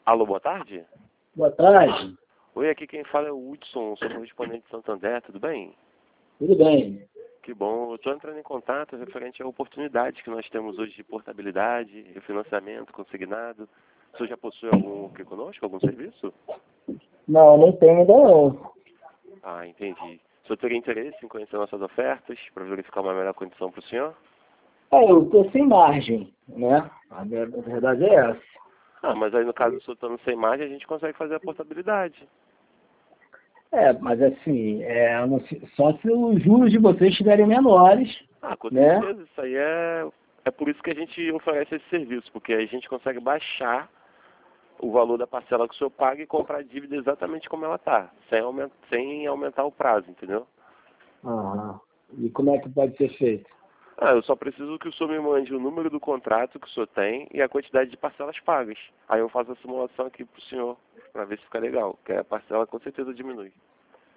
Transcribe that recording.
Alô, boa tarde? Boa tarde. Oi, aqui quem fala é o Hudson, sou correspondente de Santander, tudo bem? Tudo bem? Que bom, eu estou entrando em contato referente à oportunidade que nós temos hoje de portabilidade, refinanciamento, consignado. O senhor já possui algum aqui conosco, algum serviço? Não, não tenho ainda não. Ah, entendi. O senhor teria interesse em conhecer nossas ofertas para verificar uma melhor condição para o senhor? Eu estou sem margem, né? A verdade é essa. Ah, mas aí no caso do senhor estando sem margem, a gente consegue fazer a portabilidade. Mas assim, só se os juros de vocês estiverem menores, Ah, com né? certeza, isso aí é por isso que a gente oferece esse serviço, porque a gente consegue baixar o valor da parcela que o senhor paga e comprar a dívida exatamente como ela está, sem aumentar o prazo, entendeu? Aham. E como é que pode ser feito? Ah, eu só preciso que o senhor me mande o número do contrato que o senhor tem e a quantidade de parcelas pagas. Aí eu faço a simulação aqui pro senhor, para ver se fica legal, que a parcela com certeza diminui.